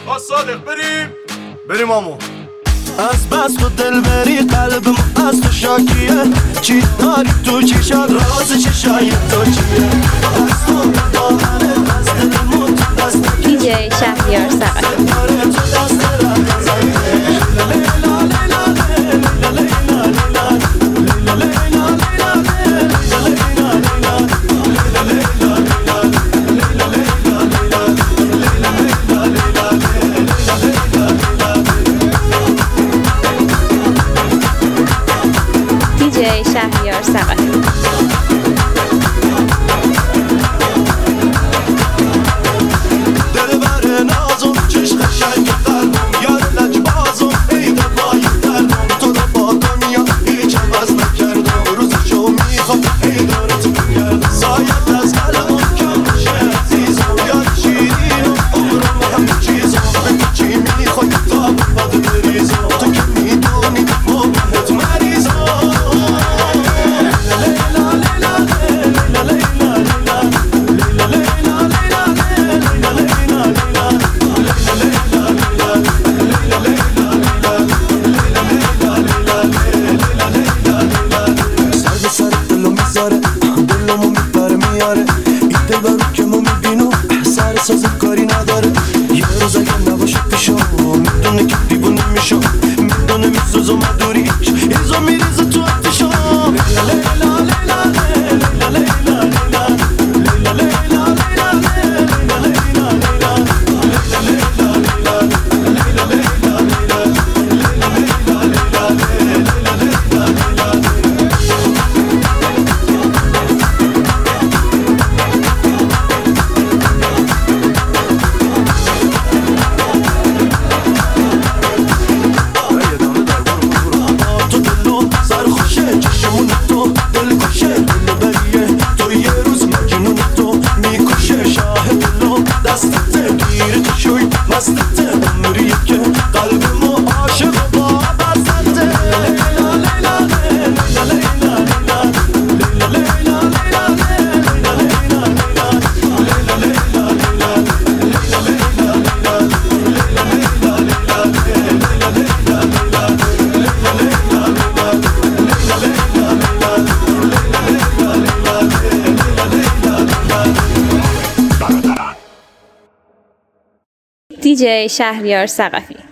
صادق بریم آمو. از بس تو دل بری قلبم از تو شاکیه، چی داری تو چشات راز چشای تو چیه؟ از تو دامنه از دلمون تو دست دیجی شهریار ثقفی. دیجی شهریار ثقفی. دلمو میپره میاره این دل برو که ما میبینو سر سازی کاری نداره. یه روز اگه نباشه پیشم میدونه که دیوونه میشم، میدونه میسوزم مدوریش ایزا میریزه تو اتشم. دیجی شهریار ثقفی.